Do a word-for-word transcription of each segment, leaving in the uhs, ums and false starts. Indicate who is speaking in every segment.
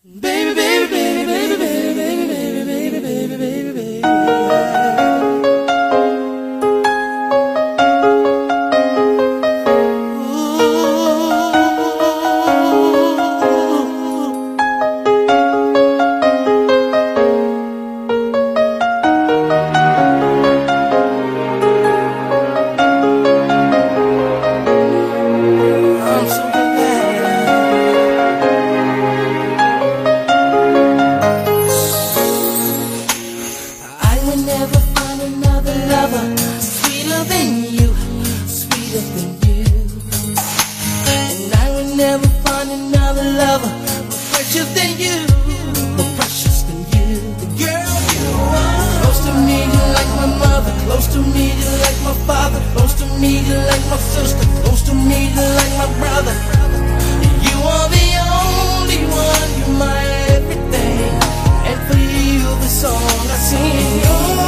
Speaker 1: Baby, baby, baby, baby, baby, baby, baby, baby, baby, baby. Never find another lover sweeter than you, sweeter than you. And I will never find another lover more precious than you, more precious than you. The girl you are. Close to me, you like my mother. Close to me, you like my father. Close to me, you like my sister. Close to me, you like my brother. You are the only one. You're my everything. And for you, the song I sing.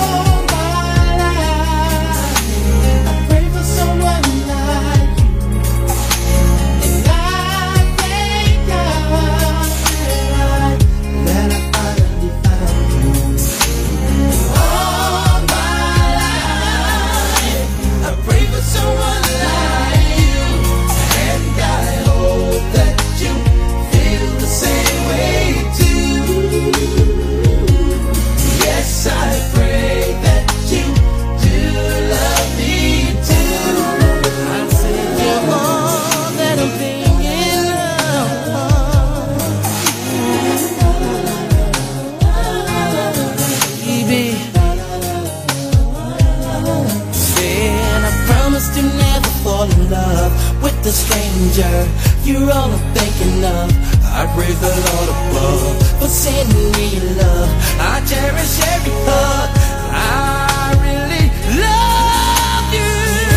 Speaker 1: To never fall in love with a stranger. You're all I'm thinking of. I praise the Lord above for sending me your love. I cherish every hug. I really love you.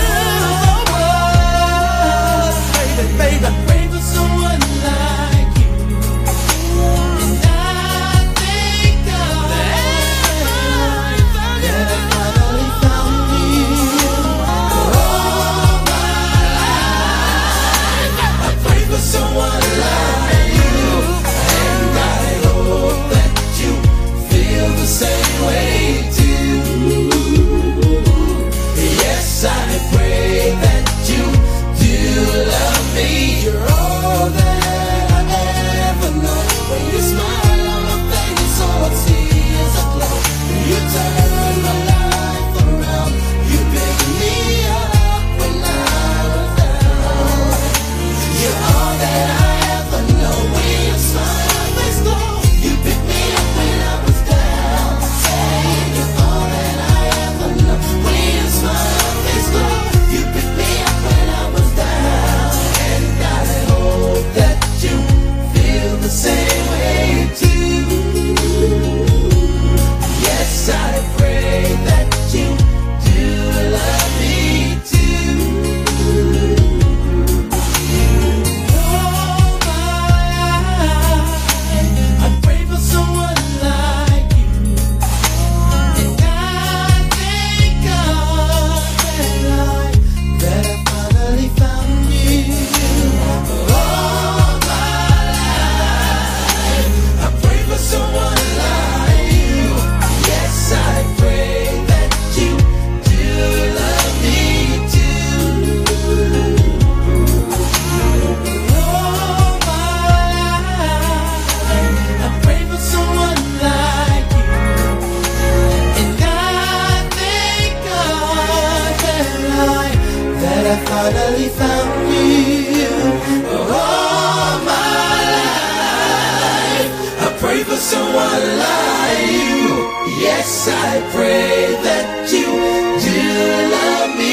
Speaker 1: Oh, baby, baby, I pray for someone like you. And I thank God that I finally found you. Someone like you, and I hope that you feel the same way too. Yes, I pray that you do love me. You're all that I ever know. When you smile on my face, all I see is a glow. When you turn my life around, you pick me up when I was down. You're all that I ever know. When you smile, my face glow. You picked me up when I was down. Say you're all that I ever know. When you smile, my face glow. You picked me up when I was down. And I hope that you feel the same way too. Yes, I pray that you do love me too. I finally found you. All my life I pray for someone like you. Yes, I pray that you do love me.